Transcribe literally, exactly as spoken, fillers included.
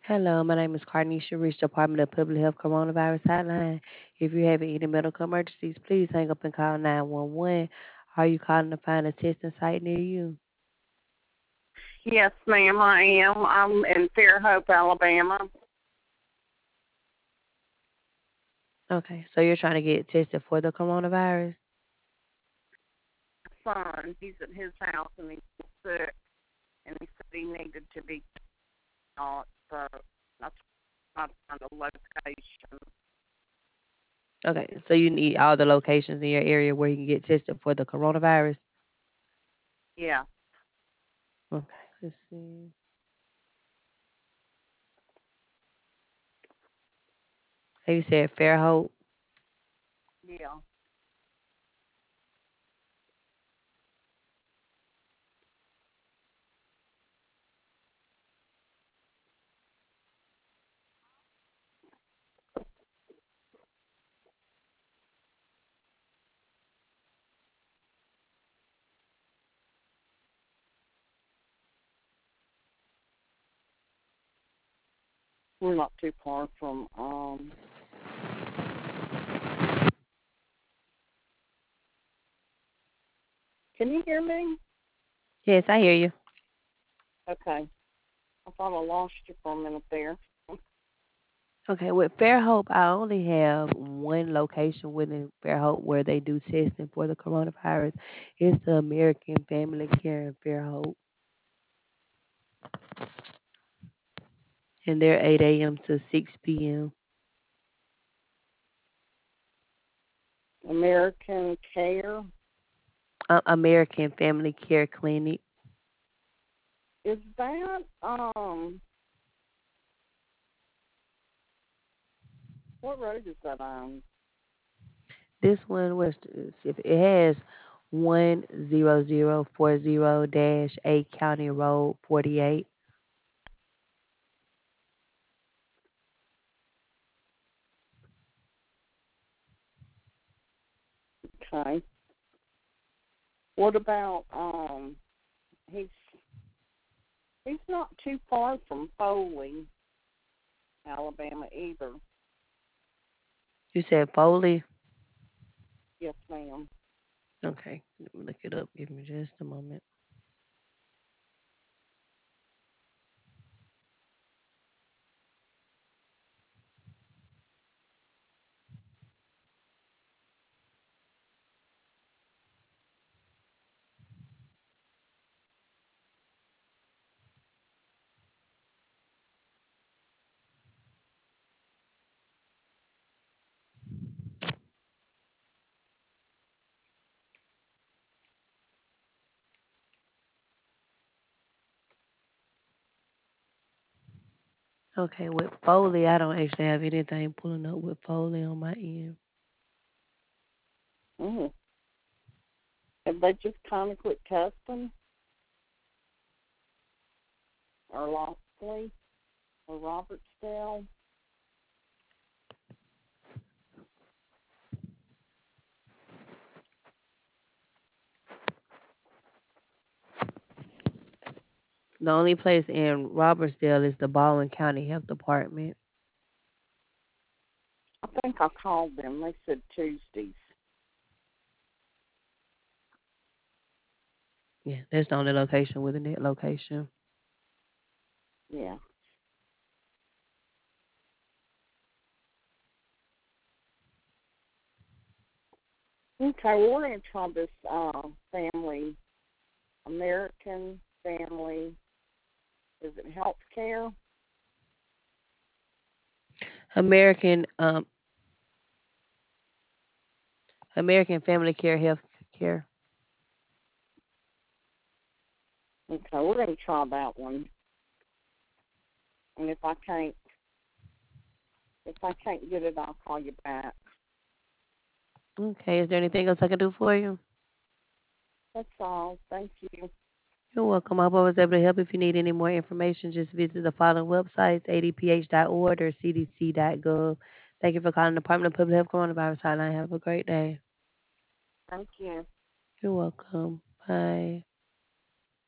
Hello, my name is Carnisha Rich, Department of Public Health Coronavirus Hotline. If you're having any medical emergencies, please hang up and call nine one one. Are you calling to find a testing site near you? Yes, ma'am, I am. I'm in Fairhope, Alabama. Okay, so you're trying to get tested for the coronavirus? Son, he's at his house and he's sick, and he said he needed to be taught, so that's not find a location. Okay, so you need all the locations in your area where you can get tested for the coronavirus? Yeah, Okay, let's see. Hey, you said Fairhope? yeah. We're not too far from, um, can you hear me? Yes, I hear you. Okay. I thought I lost you for a minute there. Okay, with Fairhope, I only have one location within Fairhope where they do testing for the coronavirus. It's the American Family Care in Fairhope, and they're eight a m to six p m. American Care. Uh, American Family Care Clinic. Is that, um, what road is that on? This one was if it has one zero zero four zero dash eight County Road forty eight. Okay. What about, um, he's He's not too far from Foley, Alabama either. You said Foley? Yes, ma'am. Okay, let me look it up. Give me just a moment. Okay, with Foley, I don't actually have anything pulling up with Foley on my end. Mm. Have they just kind of quit testing, or Lockley, or Robertsdale? The only place in Robertsdale is the Baldwin County Health Department. I think I called them. They said Tuesdays. Yeah, that's the only location within that location. Yeah. Okay, well, we're going to try this uh, family, American Family. Is it healthcare? American um American Family Care Health Care. Okay, we're going to try that one. And if I can't, if I can't get it, I'll call you back. Okay, is there anything else I can do for you? That's all. Thank you. You're welcome. I hope I was able to help. If you need any more information, just visit the following websites, a d p h dot org or c d c dot gov. Thank you for calling the Department of Public Health Coronavirus Hotline. Have a great day. Thank you. You're welcome. Bye.